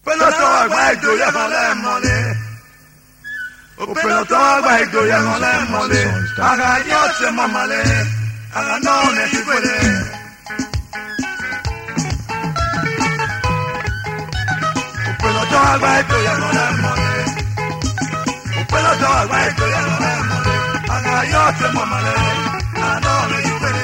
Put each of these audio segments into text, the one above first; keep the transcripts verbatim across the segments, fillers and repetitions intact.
Òpèlọ́tọ̀ àgbà ìjòyè kan lẹ́ẹ̀mọ́lé. Òpèlọ́tọ̀ àgbà ìjòyè kan lẹ́ẹ̀mọ́lé. Àgà yóò ṣe mọ̀mọ́lé. Àgà náà lè fi pèlè. Òpèlọ́tọ̀ àgbà ìjòyè kan lẹ́ẹ̀mọ́lé. Òpèlọ́tọ̀ àgbà ìjòyè kan lẹ́ẹ̀mọ́lé. Àgà yóò ṣe mọ̀mọ́lé. Àgà náà lè fi pèlè.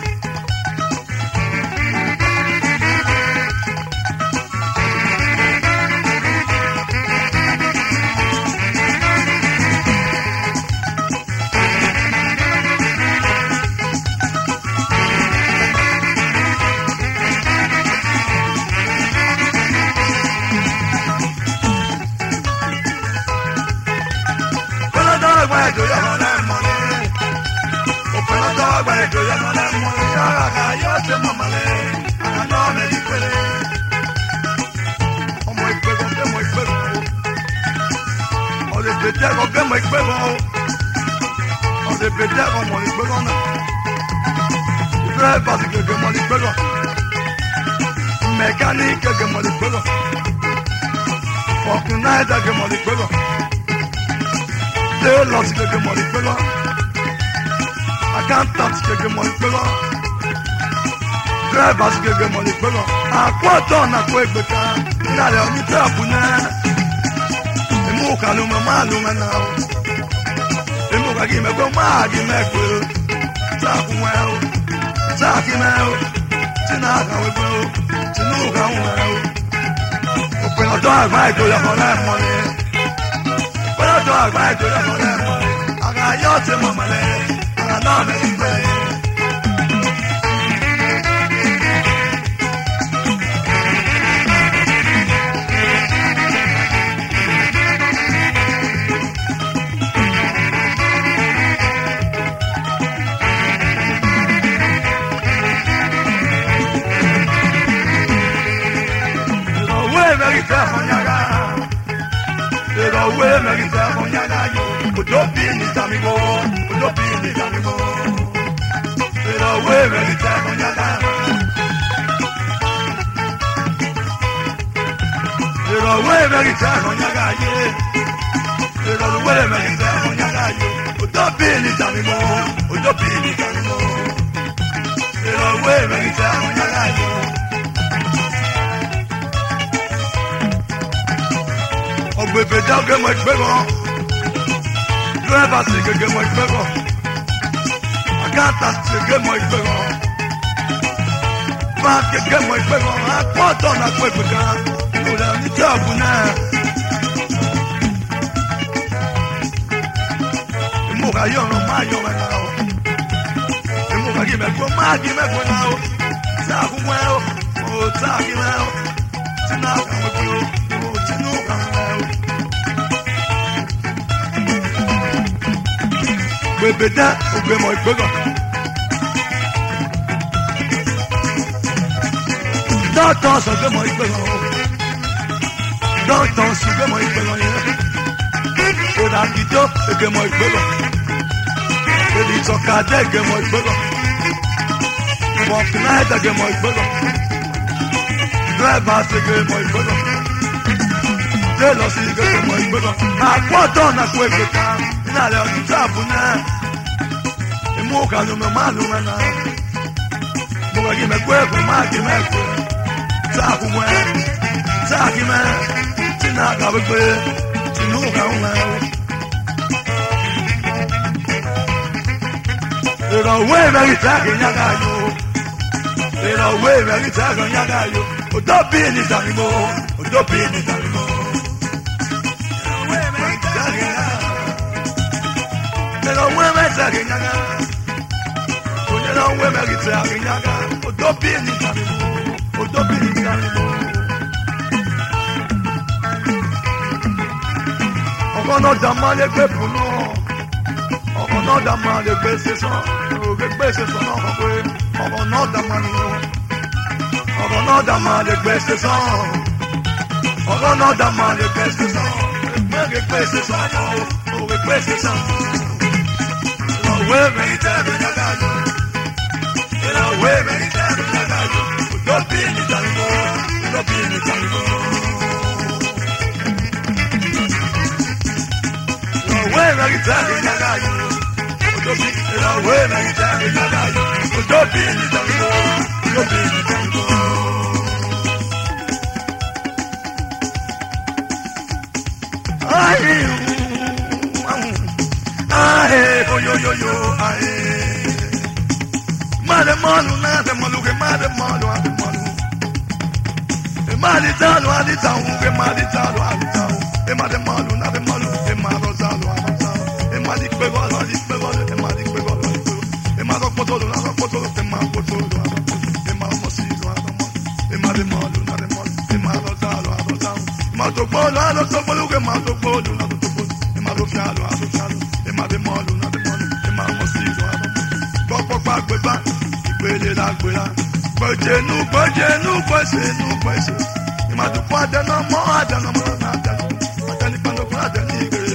Pétérò que moi pego, on est pétérò moi les pego na. Très parce que que moi les pego, mécanique que moi les pego, fortunate que moi les pego, de lorsque que moi les pego, accountant que moi les pego, très parce que que moi les pego. À quoi t'en as quoi que ça? Il a l'air de faire pour nous. Muka luma maluma now. Muka give me go ma give me go. Talk well, talk well. Tinaka we go, tinuka well. Open the door, my door, your money. Open the door, my door, your money. I got your time, mama. I got no money. Pero we me quita moñaga yo, puto pinis amigo, puto pinis amigo. Pero we me quita moñaga. Pero we me quita moñaga yo. Pero we me quita moñaga yo, puto pinis amigo, puto pinis amigo. Pero we me quita moñaga yo. Bébé d'or que moi je peux voir. Je vais passer que moi je peux voir. Fantastique que moi je peux voir. Pas que moi je peux voir. Quand on a quoi pour ça, nous l'avons dit à vous. Et mon rayon, mon maillot maintenant. Et mon rayon, mon maillot maintenant. Ça vous moi, oh ça qui m'a. Tu n'as pas moi, oh tu n'as pas. Bébé d'un, ou moi pego. Dans ton sang que moi pego. Dans ton sang que moi pego. Au dakito que moi pego. Et dit son cadet que moi pego. Mon fenêtre que moi pego. Très basse que moi pego. De l'ossi que moi pego. À quoi t'en as quoi que t'as? Na leo tutabuna. Muka no malu mana. Muka give me kweko ma give me kweko. Taku mwe. Taki me. Tina ka bwe. Tinuka uma. Ero we me taki nyaga yo. Ero we me taki nyaga yo. Odobi ni tanimo. Odobi ni tanimo. Ero we me taki nyaga. Pero mueve esa guiñaga, oye no mueve esa guiñaga, o dos pies ni camino, o dos pies ni camino. On no da mal de que puno, on no da mal de que se son, o que que se son no fue, on no da mal no, on no da mal de que se son, on no da mal de que se son, que que se son, o que que se son. Hueve y te doy a gallo. Era hueve y te doy a gallo. Dos pies y salgo. Dos pies y salgo. mẹ́rìntà ìyára yìí. Ojo bi ìràwé mẹ́rìntà ìyára yìí. Ojo bi ìdánwò. Ojo bi ìdánwò. Aye, aye, oh yo yo yo, aye. Made manu, nade manu, que made manu, ade manu. E made talo, ade talo, que made talo, ade talo. E made manu, nade manu, e made talo, ade talo. E made pegolo, ade pegolo, e made pegolo, ade pegolo. E made potolo, nade potolo, e made potolo, ade potolo. E made mosido, ade manu. E made manu, nade manu, e made talo, ade talo. Mato bolo, ado to bolo, que mato bolo, ado to bolo. E mato fialo, ado fialo. E made manu, nade manu, e made mosido, ade manu. Popo pa gbeba, ìpele la gbera. Gbẹ̀jẹ̀nu, gbẹ̀jẹ̀nu, gbẹ̀sẹ̀nu, gbẹ̀sẹ̀. E made po adana mo, adana mo, adana. Adani pano ko adani igere.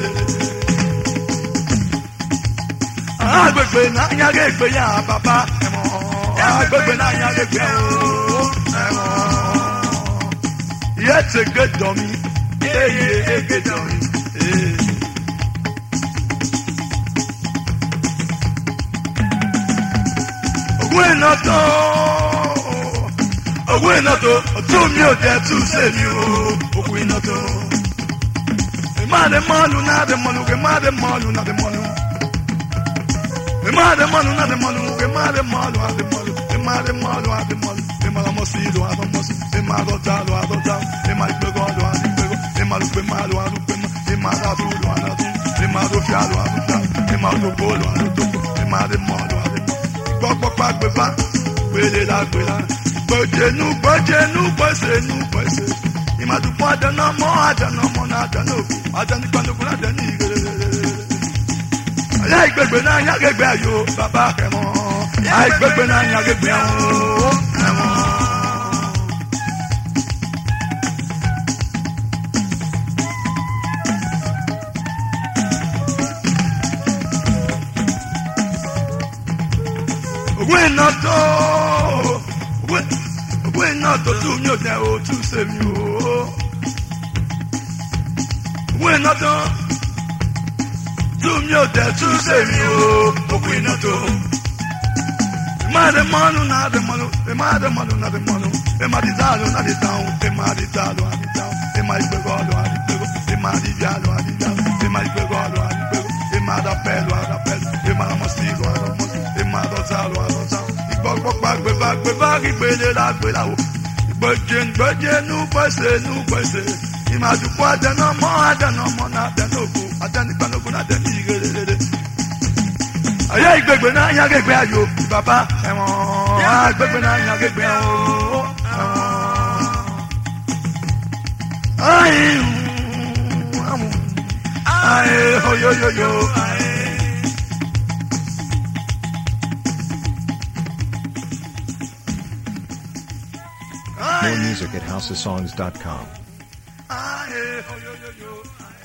Agbègbè na nyage gbe ya baba emo. Agbègbè na nyage gbe o emo. Yet a good dummy, yeah, yeah, a good dummy. We're not all, we're not all, two mil there to save you, we're not all. Made manu, not the manu, made manu, not the manu. Made manu, not the manu, made manu, not the manu, made manu, not the manu. Made mosido, ado mosido, made otalo, ado otalo. Made pegolo, ado pegolo. Made pemalo, ado pemalo. Made azulo, ado azulo. Made fialo, ado fialo. Made bolo, ado topo. Made molo, ado molo. Gbogbo pa gbeba, gbele la gbela. Gbẹ̀jẹ̀nu, gbẹ̀jẹ̀nu, gbẹ̀sẹ̀nu, gbẹ̀sẹ̀. Made po adana mo, adana mo, adana oku. Adani pano ko adani igere. Ayé ìgbègbè náà yá gbègbè ayò bàbá kẹmọ. Ayé ìgbègbè náà yá gbègbè àwọn ẹmọ. Ògùn iná tó ògùn iná tó tú mi ò tẹ o tú ṣe mi o. Ògùn iná tó. Tu mio de tu se mio, okwina to. Made manu na de manu, e made manu na de manu, e made talo na de town, e made talo na de town, e made pegolo na de pego, e made vialo na de vialo, e made pegolo na de pego, e made apelo na de apelo, e made mosigo na de mosigo, e made talo na de talo. Igbogbo pa gbe ba gbe ba ki gbele la gbe la o. Gbẹ̀jẹ̀nu, gbẹ̀jẹ̀nu, gbẹ̀sẹ̀nu, gbẹ̀sẹ̀. Imadu po adana mo, adana mo na adana oku, adani panoku na adani igere. Ayé ìgbègbè náà yá gbègbè ayò bàbá ẹ̀wọ̀n. Ìgbègbè náà yá gbègbè ẹ̀wọ̀n. Ayé ayé oyoyoyo ayé. More music at house of songs dot com. Aye, oh, yo, yo, yo, aye.